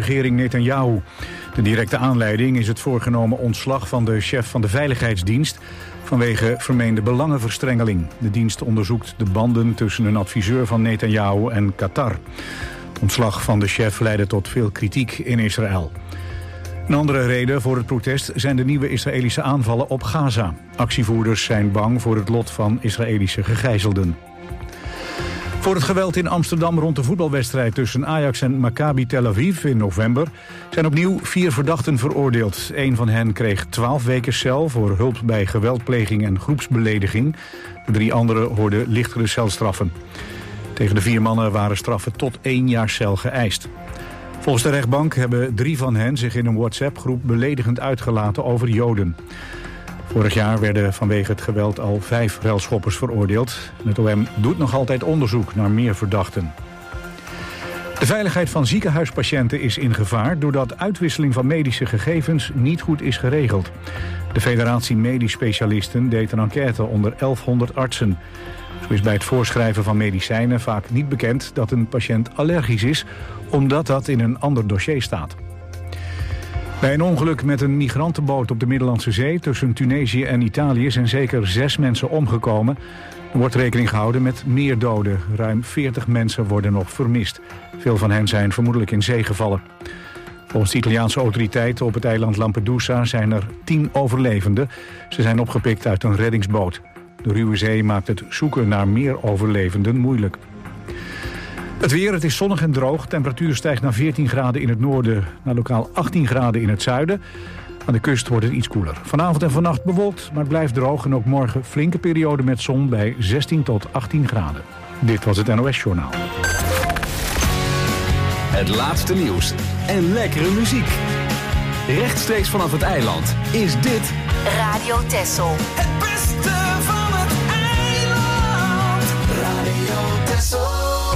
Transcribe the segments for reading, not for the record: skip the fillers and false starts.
regering Netanyahu. De directe aanleiding is het voorgenomen ontslag van de chef van de Veiligheidsdienst vanwege vermeende belangenverstrengeling. De dienst onderzoekt de banden tussen een adviseur van Netanyahu en Qatar. Het ontslag van de chef leidde tot veel kritiek in Israël. Een andere reden voor het protest zijn de nieuwe Israëlische aanvallen op Gaza. Actievoerders zijn bang voor het lot van Israëlische gegijzelden. Voor het geweld in Amsterdam rond de voetbalwedstrijd tussen Ajax en Maccabi Tel Aviv in november zijn opnieuw 4 verdachten veroordeeld. Eén van hen kreeg 12 weken cel voor hulp bij geweldpleging en groepsbelediging. De 3 anderen hoorden lichtere celstraffen. Tegen de 4 mannen waren straffen tot 1 jaar cel geëist. Volgens de rechtbank hebben 3 van hen zich in een WhatsApp-groep beledigend uitgelaten over Joden. Vorig jaar werden vanwege het geweld al 5 relschoppers veroordeeld. Het OM doet nog altijd onderzoek naar meer verdachten. De veiligheid van ziekenhuispatiënten is in gevaar doordat uitwisseling van medische gegevens niet goed is geregeld. De Federatie Medisch Specialisten deed een enquête onder 1100 artsen. Zo is bij het voorschrijven van medicijnen vaak niet bekend dat een patiënt allergisch is, omdat dat in een ander dossier staat. Bij een ongeluk met een migrantenboot op de Middellandse Zee tussen Tunesië en Italië zijn zeker 6 mensen omgekomen. Er wordt rekening gehouden met meer doden. Ruim 40 mensen worden nog vermist. Veel van hen zijn vermoedelijk in zee gevallen. Volgens de Italiaanse autoriteiten op het eiland Lampedusa zijn er 10 overlevenden. Ze zijn opgepikt uit een reddingsboot. De ruwe zee maakt het zoeken naar meer overlevenden moeilijk. Het weer, het is zonnig en droog. De temperatuur stijgt naar 14 graden in het noorden, naar lokaal 18 graden in het zuiden. Aan de kust wordt het iets koeler. Vanavond en vannacht bewolkt, maar het blijft droog. En ook morgen flinke periode met zon bij 16 tot 18 graden. Dit was het NOS Journaal. Het laatste nieuws en lekkere muziek. Rechtstreeks vanaf het eiland is dit Radio Texel. Het beste van het eiland. Radio Texel.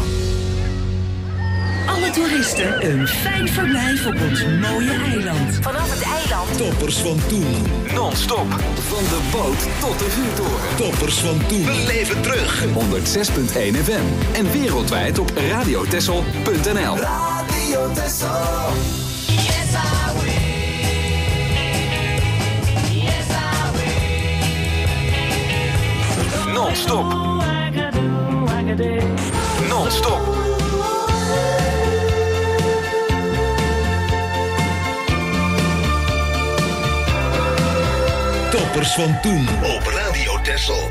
Alle toeristen een fijn verblijf op ons mooie eiland. Vanaf het eiland. Toppers van toen. non-stop van de boot tot de vuurtoren. Toppers van toen. We leven terug. 106.1 FM en wereldwijd op radiotessel.nl. Radio Texel. Yes, I will. Yes, I will. Non-stop. Non-stop. Toppers van toen op Radio Texel.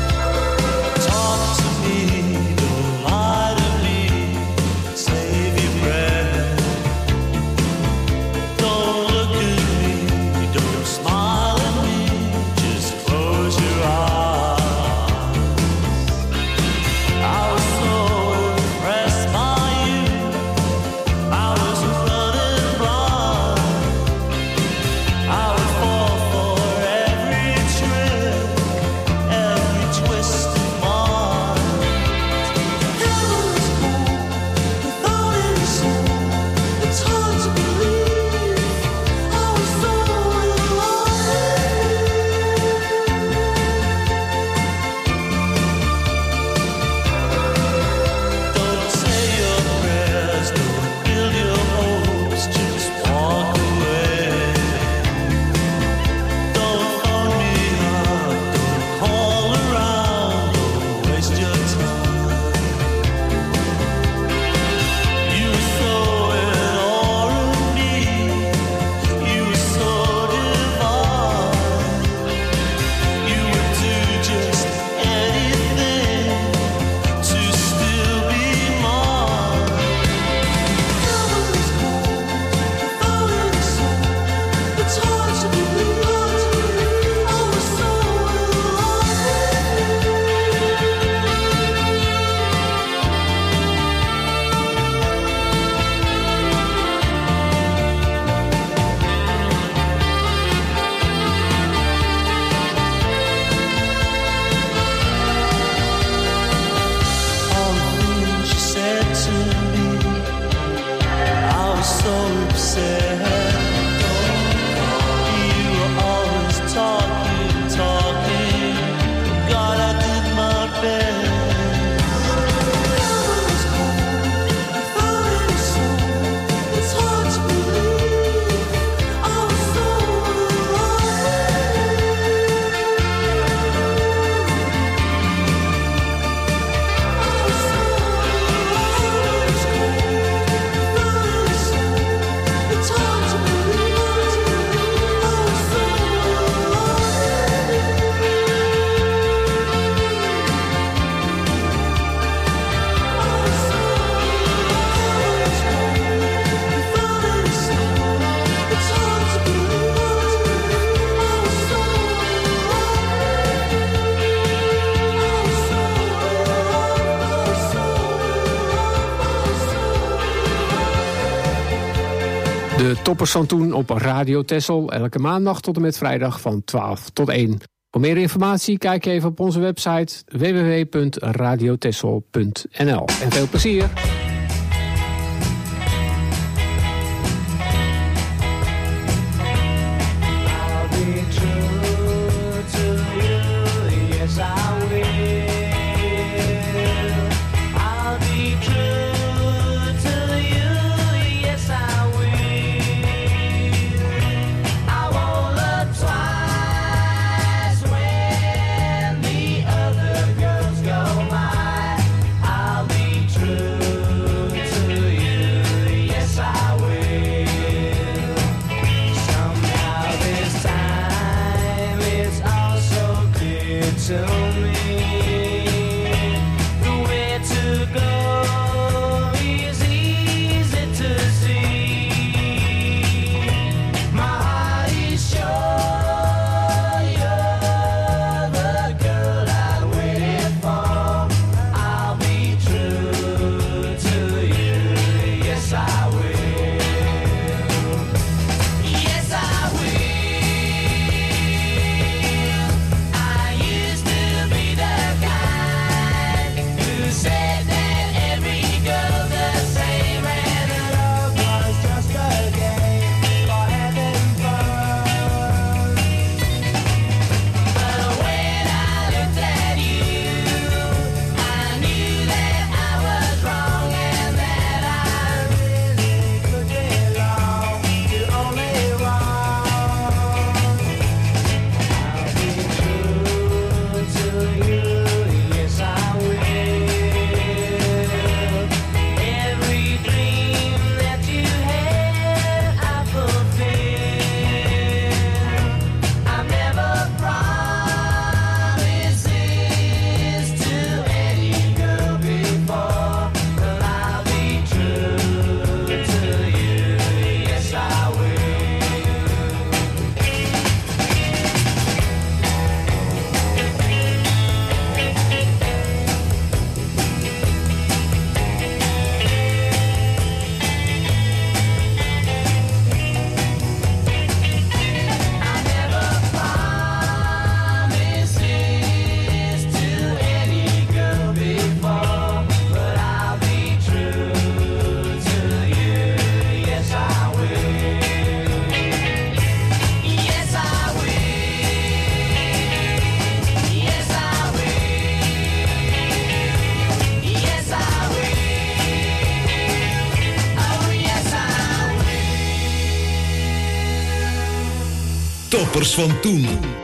Talk to me, the light of me, save you. De Toppers van Toen op Radio Texel. Elke maandag tot en met vrijdag van 12 tot 1. Voor meer informatie kijk even op onze website www.radiotexel.nl. En veel plezier! Toppers van Toen.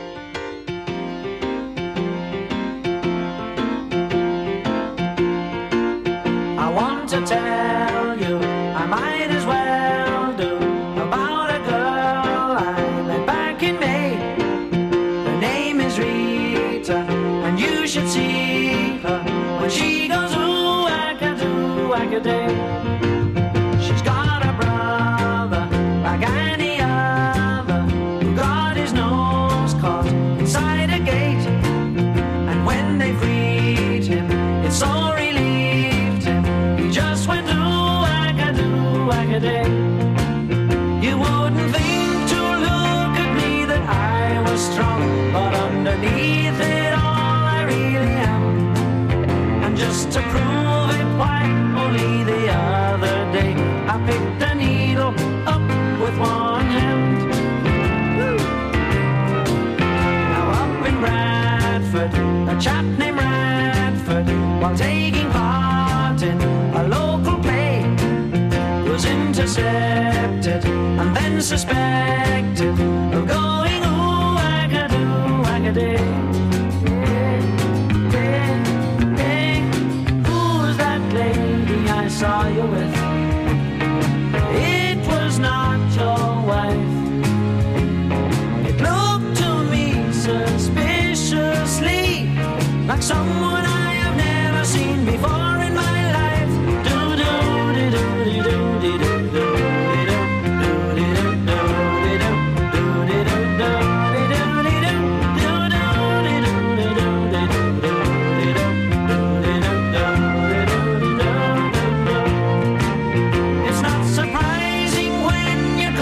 I want to tell you, I might as well do, about a girl I met back in May. Her name is Rita, and you should see her when she goes ooh, wackaday. She's got a brother like any other, who got his nose caught inside a gate, and when they freed him, it so relieved him. He just went ooh, wackaday. You wouldn't think to look at me that I was strong, but underneath it all I really am. And just to prove it, why, only the other day I picked a needle up with one hand. Woo! Now up in Bradford, a chap named Radford, while taking part in a local play, was intercepted and then suspected of going ooh, wackaday. Who's that lady I saw you with? It was not your wife. It looked to me suspiciously like someone I have never seen before in my life. It's not surprising when you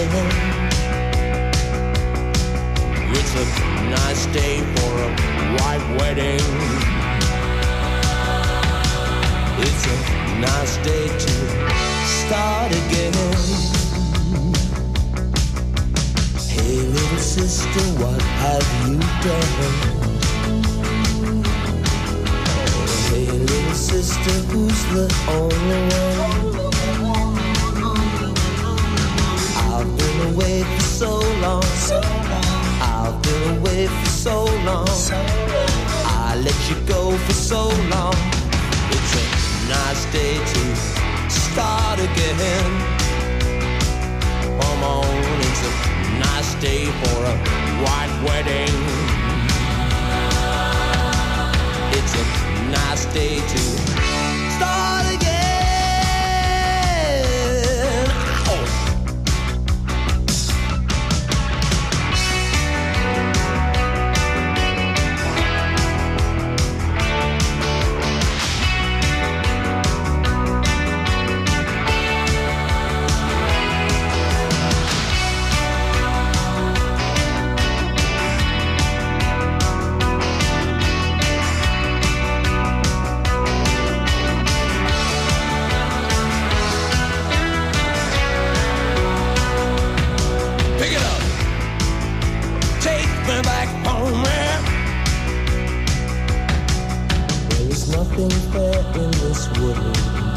again. It's a nice day for a white wedding. It's a nice day to start again. Hey little sister, what have you done? Hey little sister, who's the only one? I've been away for so long. I've been away for so long. I let you go for so long. It's a nice day to start again. Come on, it's a nice day for a white wedding. It's a nice day to start again. Oh. Nothing fair in this world.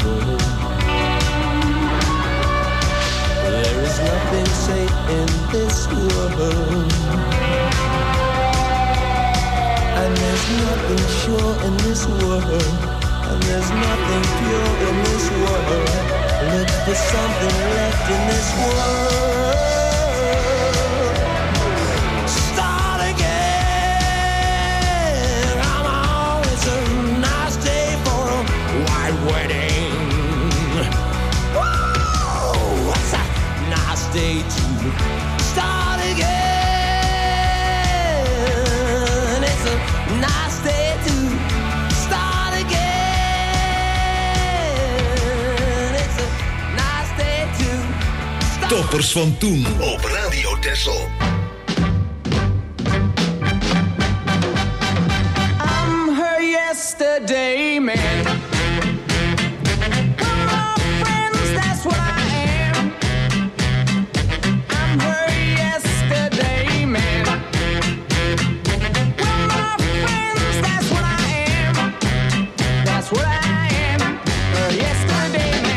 There is nothing safe in this world. And there's nothing sure in this world. And there's nothing pure in this world. Look for something left in this world. Start again. Come on, it's a nice day for a white wedding. Whoa, it's a nice day to start again. It's a nice day to start again. It's a nice day to start. Toppers van toen op Radio Texel. I'm her yesterday man. Come on, friends, that's what I am. I'm her yesterday man. Come on, friends, that's what I am. That's what I am. Her yesterday man.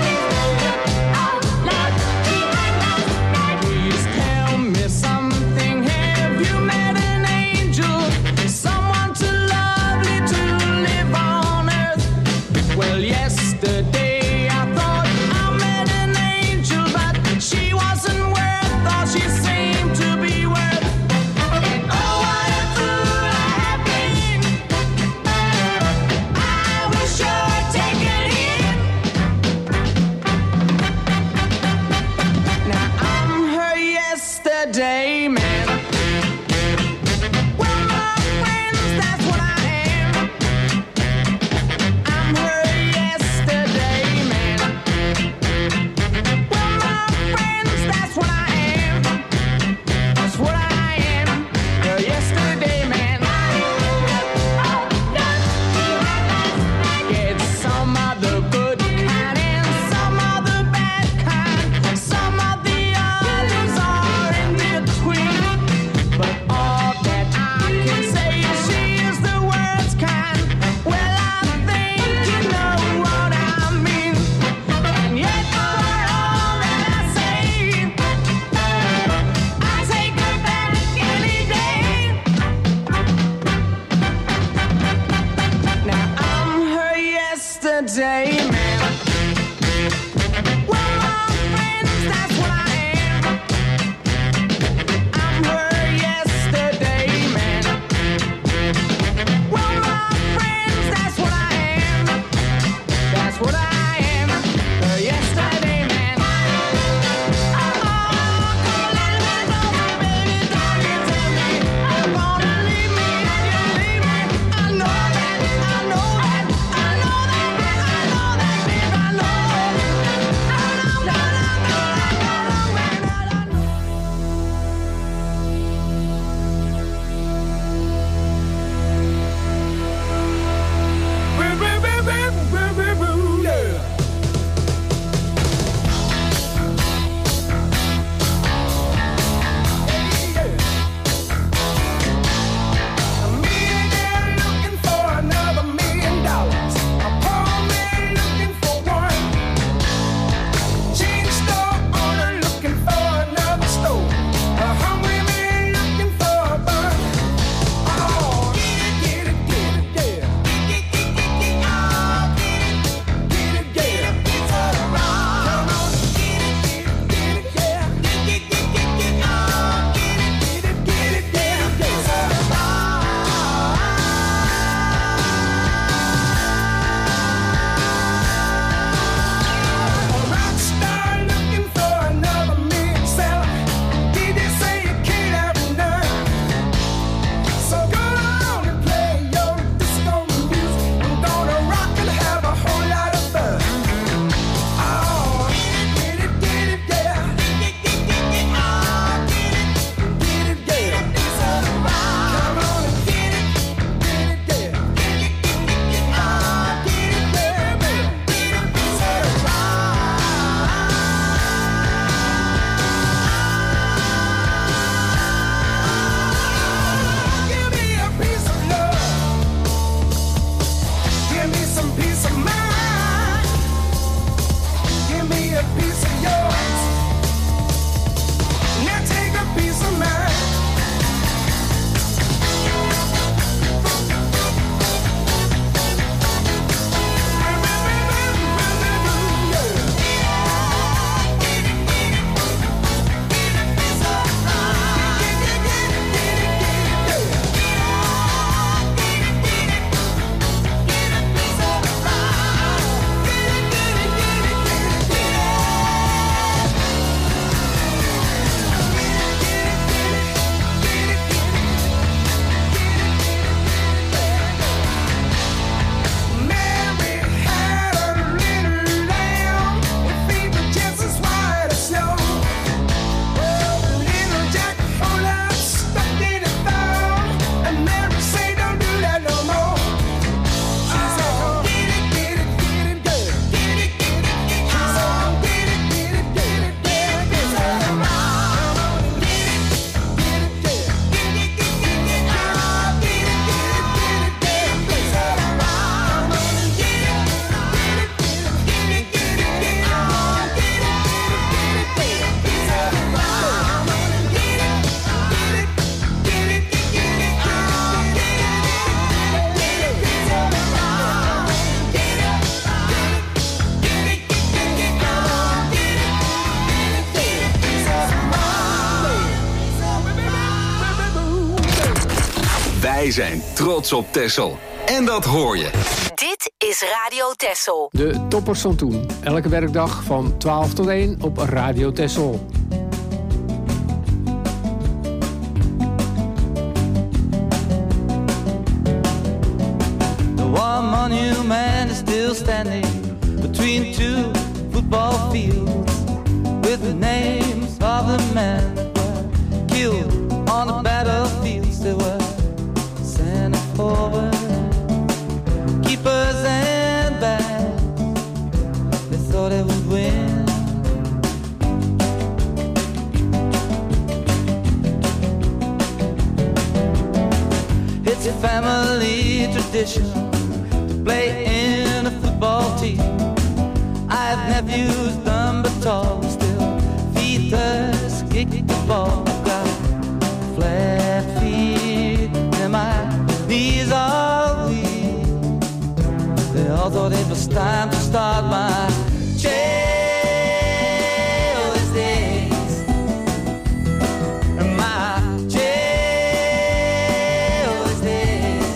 Please tell me something. Have you met an angel? Someone too lovely to live on earth? Well, yesterday I thought I met an angel, but she wasn't worth all she seemed to be worth. And oh, what a fool I have been. I wish I'd taken it. Now I'm her yesterday man. Well, my friends, that's what I am. I'm her yesterday man. Well, my friends, that's what I am. That's what I am. Her yesterday man. It's some other good kind and some other bad kind. Some of the others are in between. a piece of yours. Now take a piece of mine. Wij zijn trots op Texel. En dat hoor je. Dit is Radio Texel. De toppers van toen. Elke werkdag van 12 tot 1 op Radio Texel. The one monument is still standing between two football fields, with the names of the men that were killed on the battlefields. They were sent forward, keepers and backs. They thought they would win. It's a family tradition to play in a football team. I have nephews, dumb but tall, still feet us kick the ball. Got flat feet and my knees are weak. They all thought it was time to start my jail's days. My jail's days.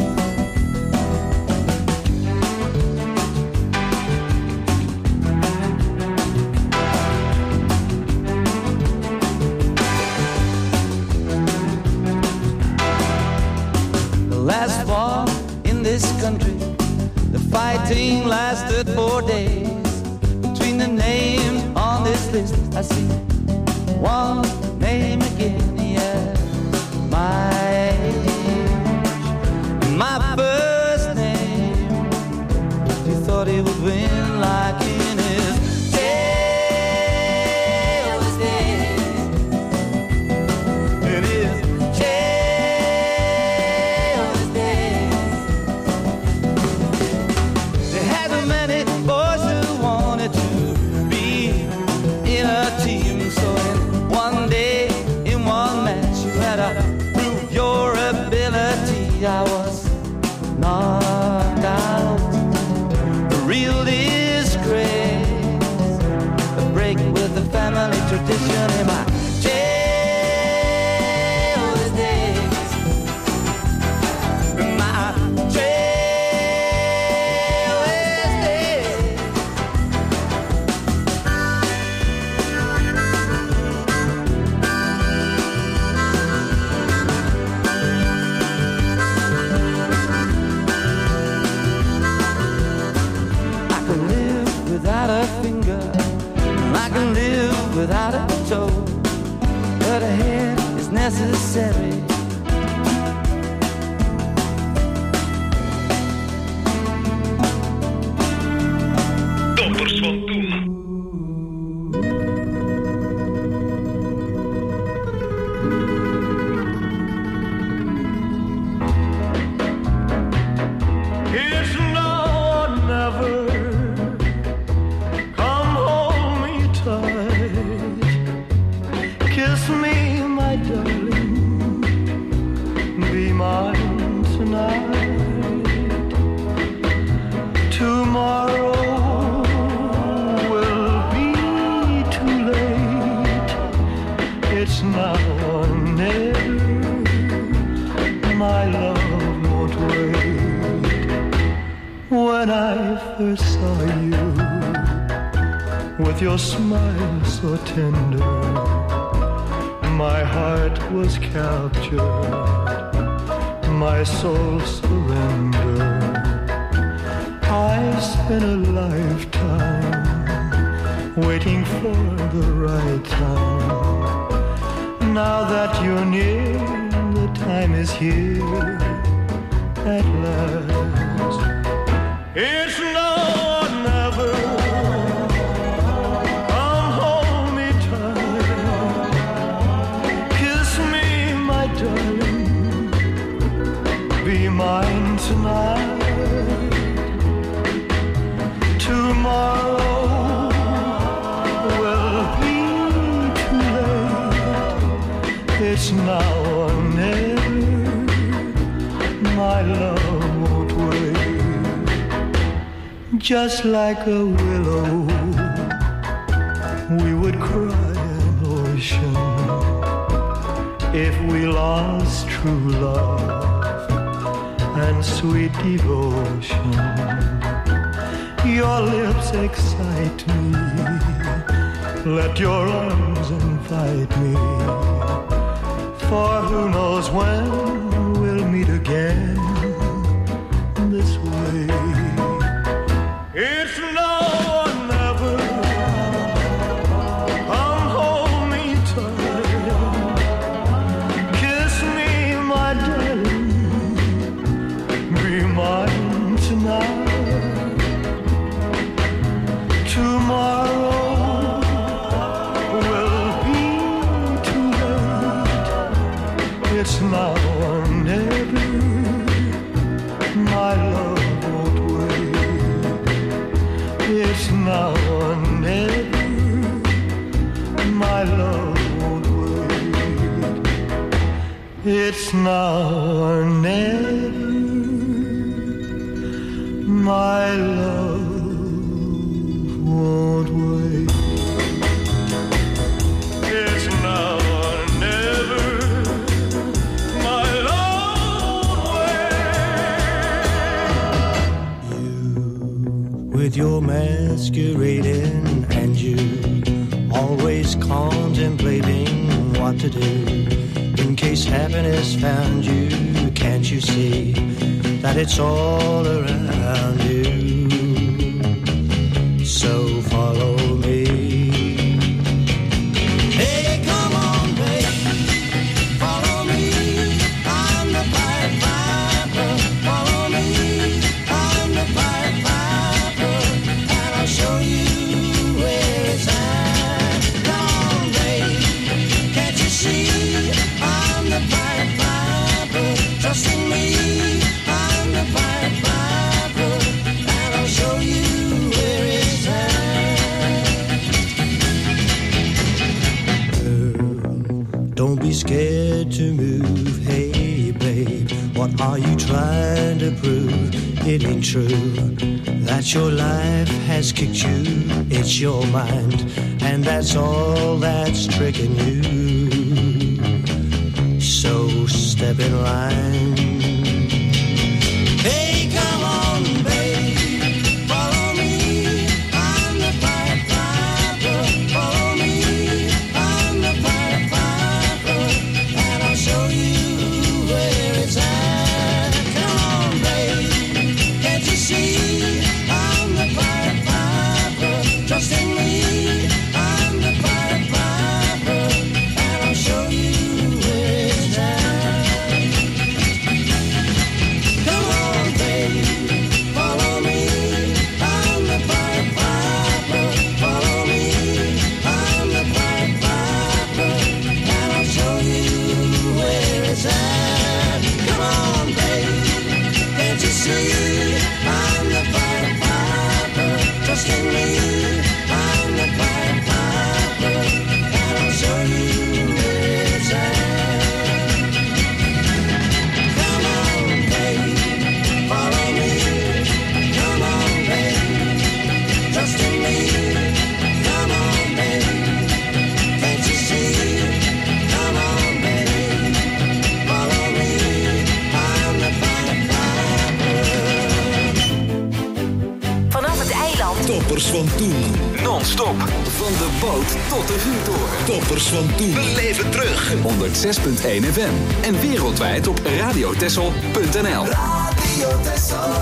The last war in this country, the fighting lasted 4 days. Between the names on this list, I see one name again, yeah, my age. My first name, he thought he would win like in his jail's days. In his jail's days. They had so many boys who wanted to be in a team. So in one day, in one match, you had to prove your ability. I was knocked out. A real disgrace. A break with the family tradition in my jail's days. My jail's days. I can live without a finger, I can live without a toe, but a head is necessary. Toppers van toen. It's now or never. Come hold It's now or never. My love won't wait. When I first saw you, with your smile so tender, my heart was captured, my soul surrendered. I spent a lifetime waiting for the right time. Now that you're near, the time is here at last. It's now or never. Come hold me tight. Kiss me, my darling. Be mine tonight. Tomorrow will be too late. It's now or never. My love won't wait. Just like a willow, we would cry an ocean if we lost true love and sweet devotion. Your lips excite me, let your arms invite me, for who knows when we'll meet again this way. It's now or never. Come hold me tight. Kiss me, my darling. Be mine tonight. Tomorrow will be too late. It's now or never. My love won't wait. It's now or never. My love won't wait. It's now or never. My love won't wait. It's now or never. My love won't wait. You, with your masquerading, and you always contemplating what to do in case happiness found you. Can't you see that it's all around you? So follow me. Hey, come on, babe, follow me. I'm the Pied Piper. Follow me. I'm the Pied Piper, and I'll show you where it's at. Come on, babe, can't you see? I'm the Pied Piper. Trust in me. I'm the Pied Piper, and I'll show you. Don't be scared to move, hey babe. What are you trying to prove? It ain't true that your life has kicked you. It's your mind, and that's all that's tricking you. So step in line. Hey, come on, babe, follow me. I'm the Pied Piper. Follow me. I'm the Pied Piper, and I'll show you where it's at. Come on, babe, can't you see? I'm the Pied Piper. Trust in me. I'm the Pied Piper, and I'll show you where it's at. van toen. Non-stop. Van de boot tot de vuurtoren. Toppers van toen. Beleef het terug. 106.1 FM. En wereldwijd op radiotessel.nl. Radio Tessel.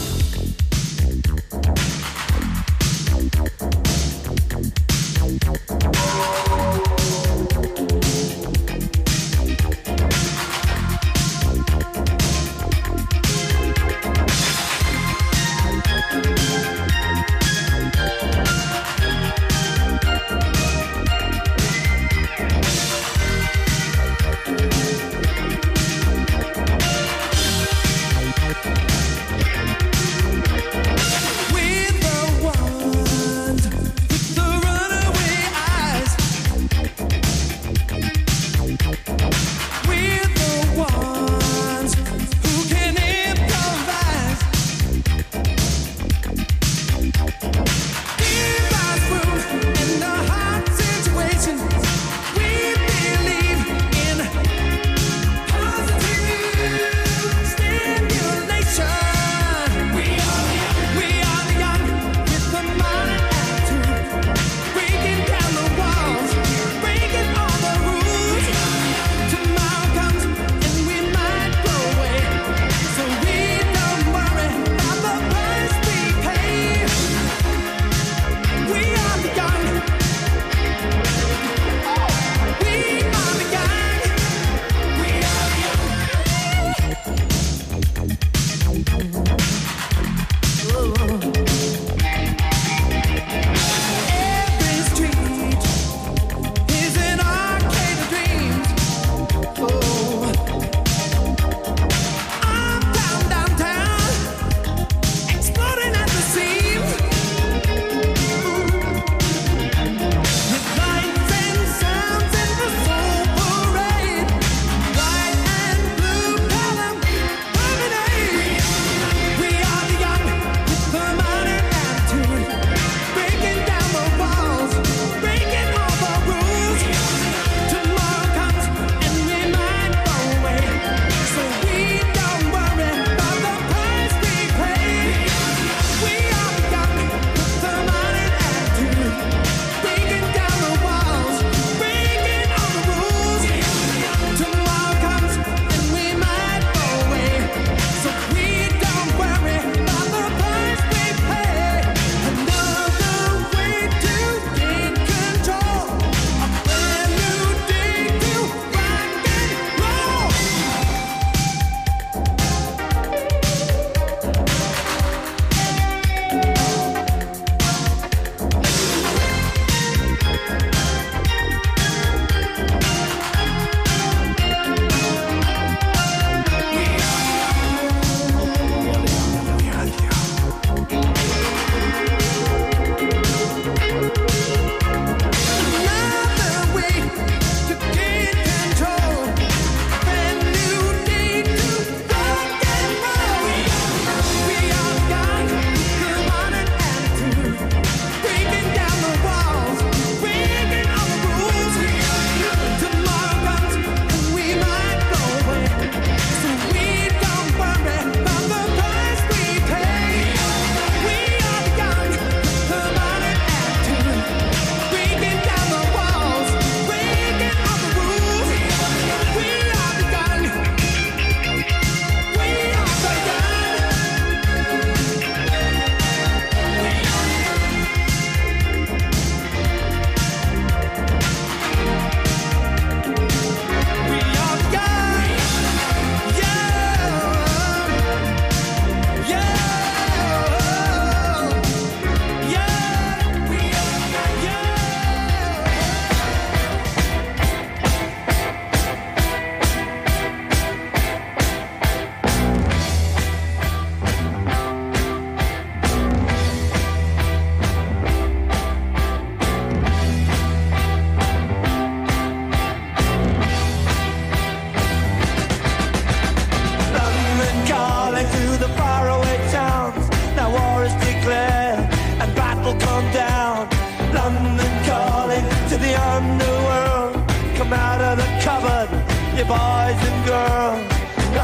you boys and girls.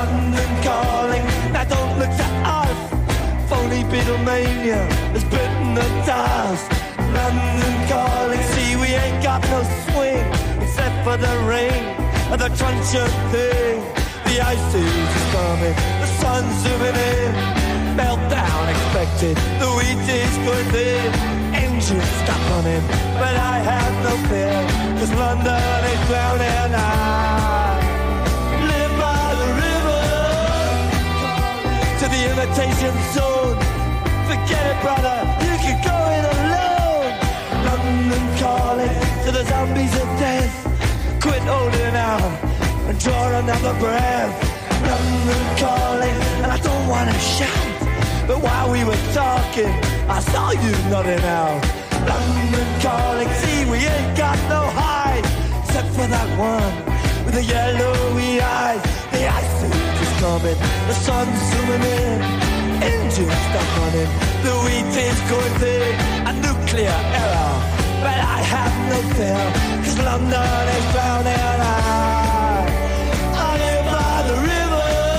London calling, now don't look to us. Phony Beatlemania has bitten the dust. London calling, see we ain't got no swing except for the rain and the truncheon thing. The ice age is coming, the sun's zooming in. Meltdown expected, the wheat is good then. Engines stop running, but I have no fear, 'cause London is drowning. I live by the river to the imitation zone. Forget it, brother, you can go it alone. London calling to the zombies of death. Quit holding out and draw another breath. London calling, and I don't wanna shout, but while we were talking, I saw you nodding out. London calling, see we ain't got no hide, except for that one with the yellowy eyes. The ice age is coming, the sun's zooming in. Engines stop running, the wheat is going big. A nuclear error, but I have no fear, 'cause London is drowning. I live by the river.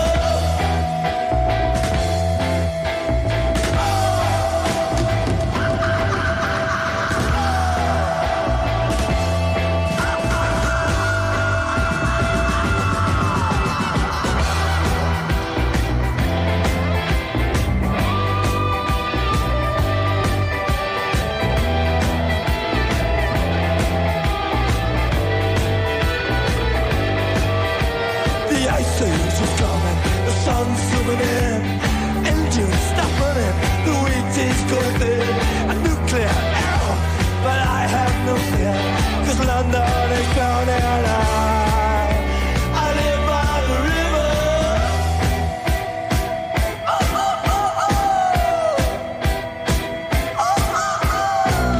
Sun's zooming in, engines stop running, the wheat is going thin. A nuclear error, but I have no fear, 'cause London is drowning. I live by the river. Oh, oh, oh, oh. Oh, oh, oh.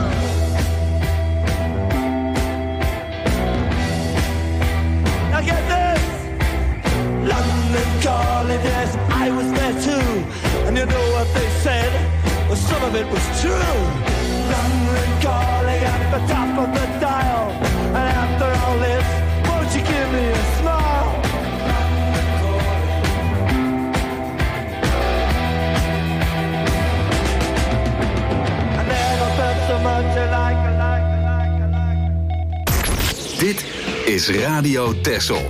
Now get this. London calling, yes, I was there too. And you know what they said? Well, some of it was true. London calling at the top of the dial. And after all this, won't you give me a smile? I never felt so much alike. Dit is Radio Texel.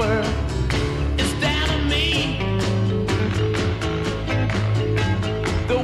The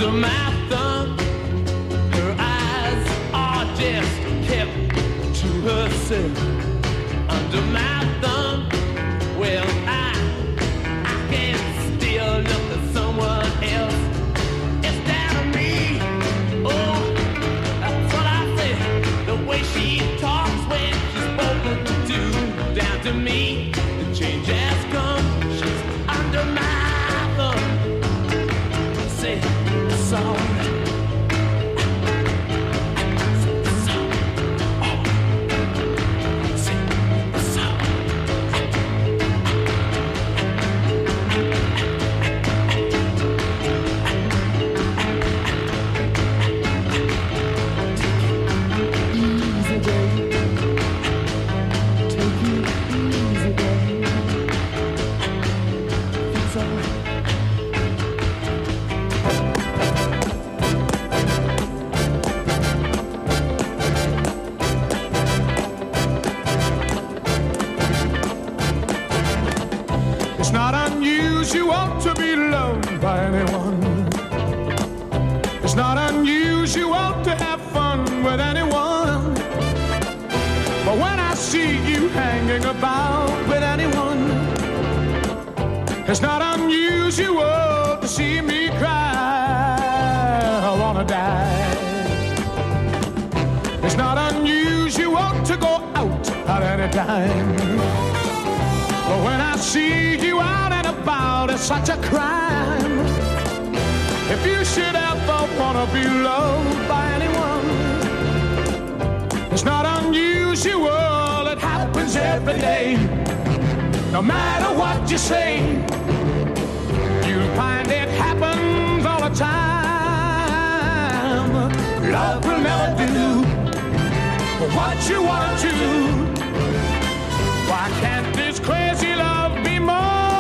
under my thumb. Her eyes are just kept to herself. Under my thumb, well, I can still look at someone else instead of me. Oh, that's what I said. The way she talks when she's spoken to down to me. The change has come. She's under my thumb. Say, it's all right. To be loved by anyone. It's not unusual to have fun with anyone. But when I see you hanging about with anyone, it's not unusual to see me cry. I wanna die. It's not unusual to go out at any time. But when I see you out and about, it's such a crime. If you should ever wanna be loved by anyone, it's not unusual, it happens every day. No matter what you say, you'll find it happens all the time. Love will never do what you want to. Why can't this crazy love be more?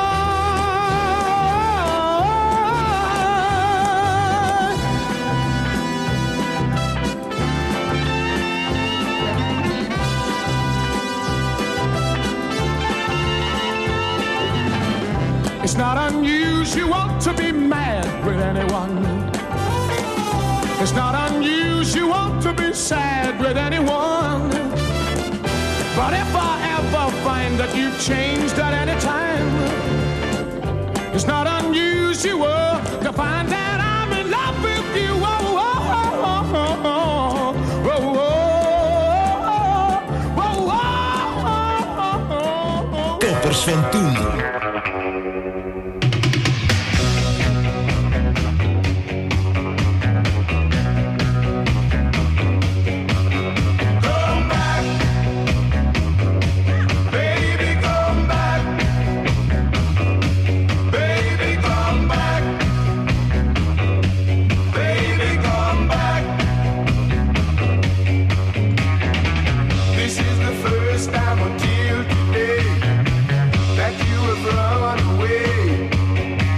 It's not unusual to be mad with anyone. It's not unusual to be sad with anyone. But if I ever find that you've changed at any time, it's not unusual to find that I'm in love with you. Oh, oh, oh, oh, oh, oh, oh, oh, oh. Peppers van toen. Time until today that you have run away.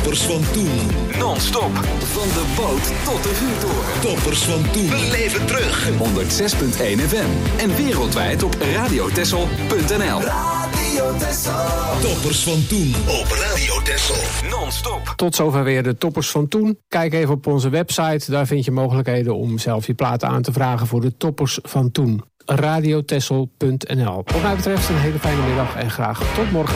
Toppers van toen. Non-stop. Van de boot tot de vuurtoren. Toppers van toen. Beleef het terug. 106.1 FM. En wereldwijd op radiotessel.nl. Radio Tessel. Toppers van toen op Radio Tessel. Non-stop. Tot zover weer de toppers van toen. Kijk even op onze website. Daar vind je mogelijkheden om zelf je platen aan te vragen voor de toppers van toen. radiotessel.nl. Wat mij betreft een hele fijne middag en graag tot morgen.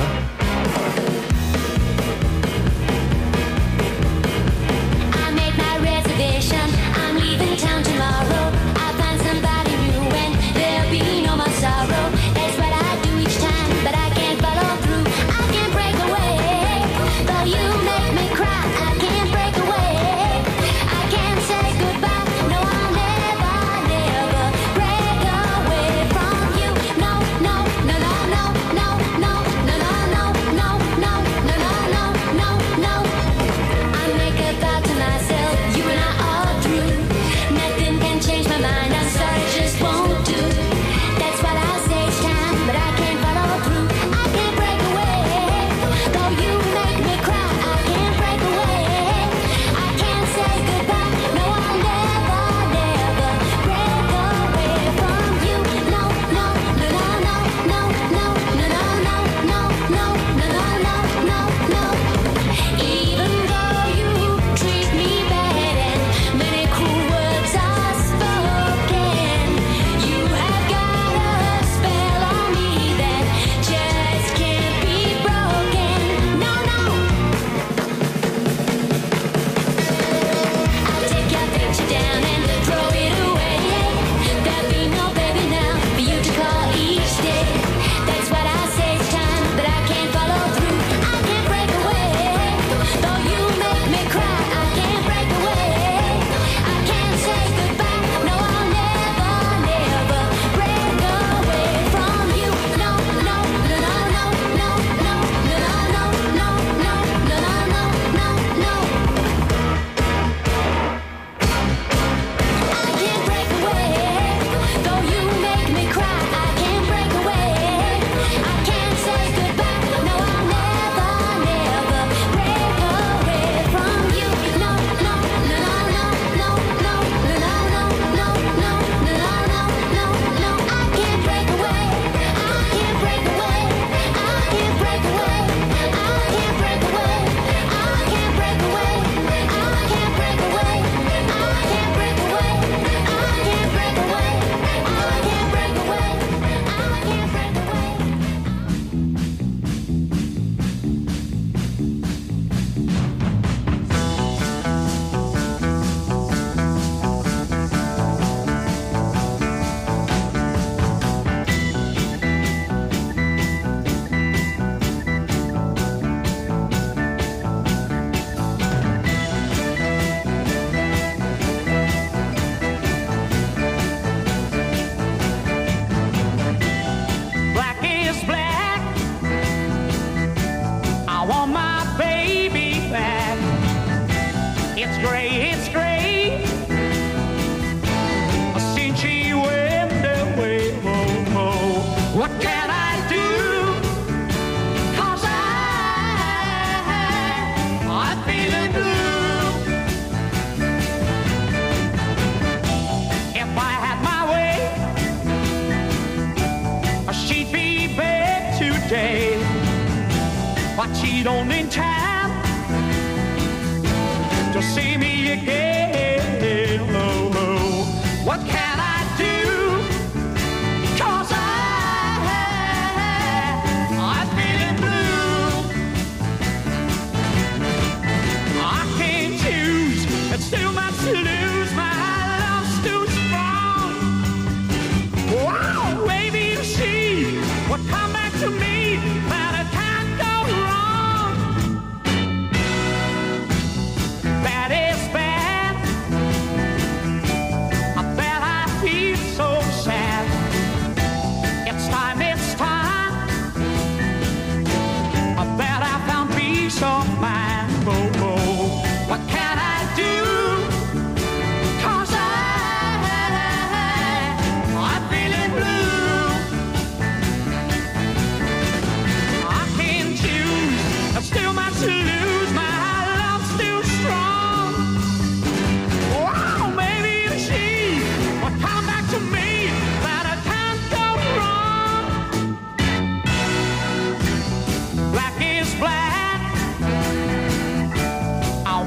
But she don't in time to see me again. Oh, oh. What can I do? 'Cause I'm feeling blue. I can't choose, it's too much to lose. My love's too strong. Wow, baby, if she would come back to me, man, it can't go wrong. That is bad. I bet I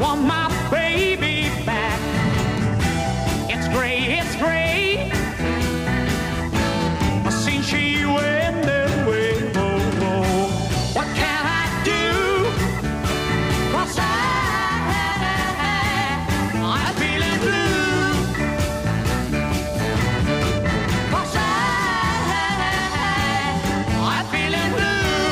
want my baby back. It's great, it's great. Since she went away, oh, oh. What can I do? 'Cause I'm feeling blue. 'Cause I'm feeling blue.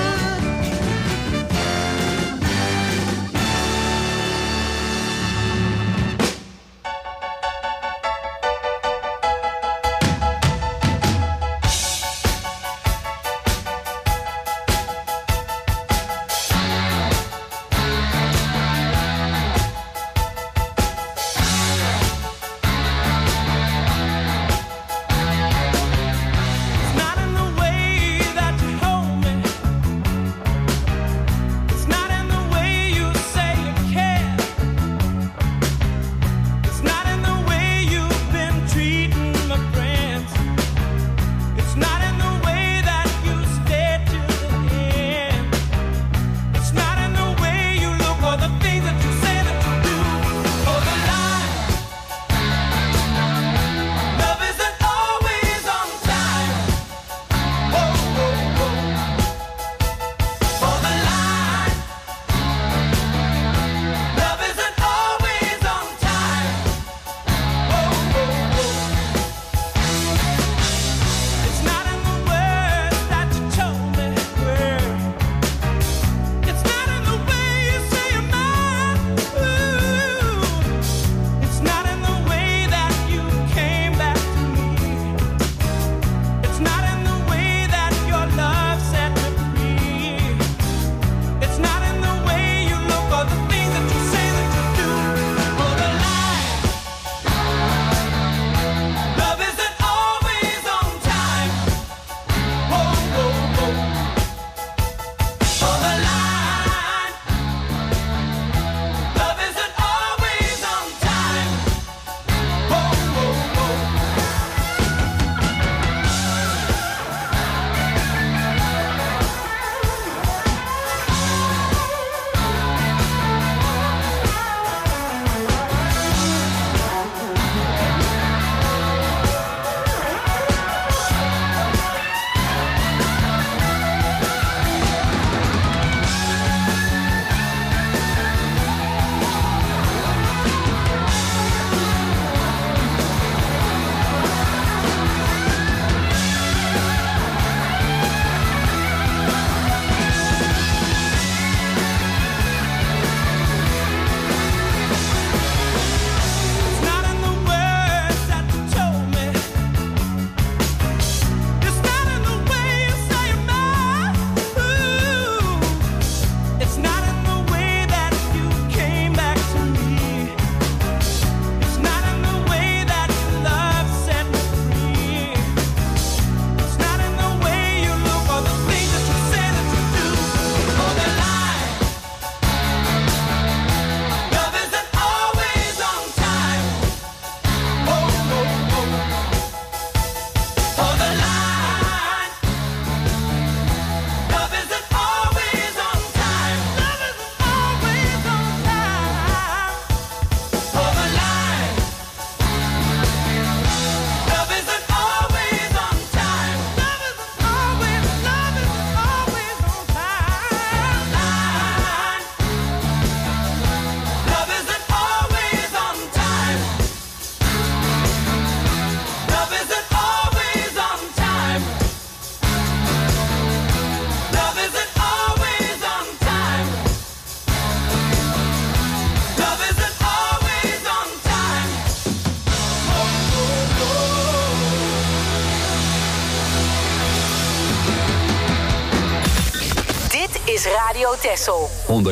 is Radio Texel.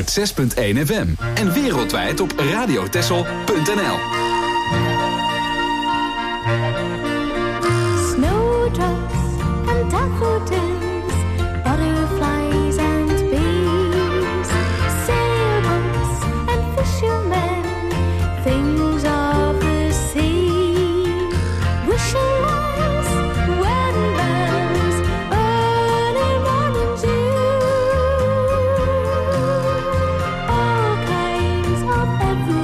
106.1 FM en wereldwijd op radiotexel.nl. Snowdrops and daffodils, butterflies and bees, sailboats and fishermen, things of the sea, wishing wells, wedding bells, early morning dew, all kinds of everything.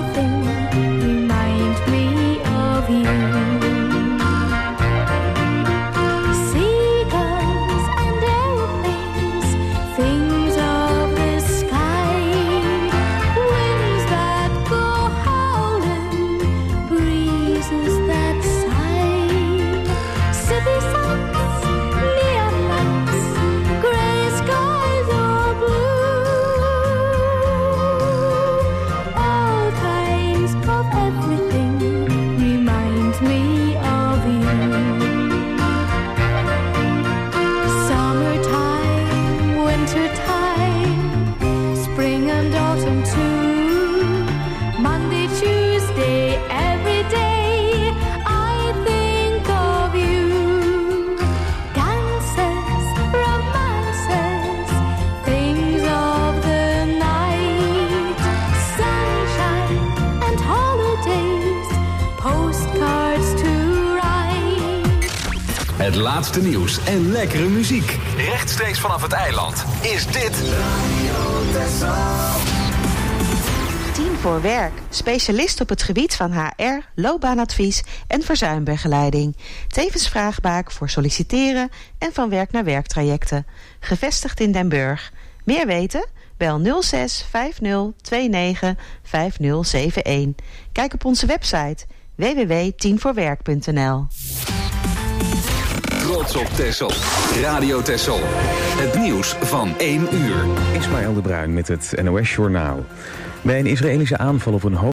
Het laatste nieuws en lekkere muziek. Rechtstreeks vanaf het eiland is dit... Tien voor Werk. Specialist op het gebied van HR, loopbaanadvies en verzuimbegeleiding. Tevens vraagbaak voor solliciteren en van werk naar werktrajecten. Gevestigd in Den Burg. Meer weten? Bel 06 50 29 5071. Kijk op onze website www.tienvoorwerk.nl. Trots op Texel. Radio Texel. Het nieuws van 1 uur. Ismaël de Bruin met het NOS Journaal. Bij een Israëlische aanval op een